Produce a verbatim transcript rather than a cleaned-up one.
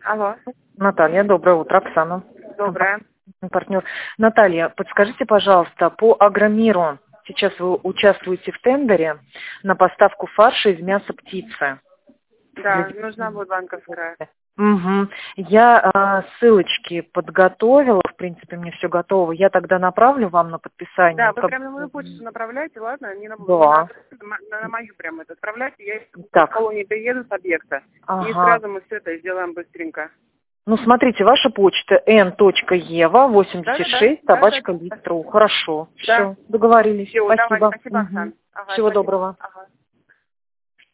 Алло. Наталья, доброе утро, Оксана. Доброе. Партнер. Наталья, подскажите, пожалуйста, по Агромиру. Сейчас вы участвуете в тендере на поставку фарша из мяса птицы. Да, нужна будет банковская. Угу. Я а, ссылочки подготовила, в принципе, мне все готово. Я тогда направлю вам на подписание. Да, вы как... прямо на мою почту направляйте, ладно? Не на, Да. не на, на, на мою прямо это отправляйте. Я Так. в колонии приеду с объекта. Ага. И сразу мы все это сделаем быстренько. Ну, смотрите, ваша почта эн точка ева восемьдесят шесть собачка да, да, да. литру. Хорошо. Да. Все, договорились. Все, Спасибо. давай, спасибо, Угу. Оксан. Ага, Всего спасибо. доброго. Ага.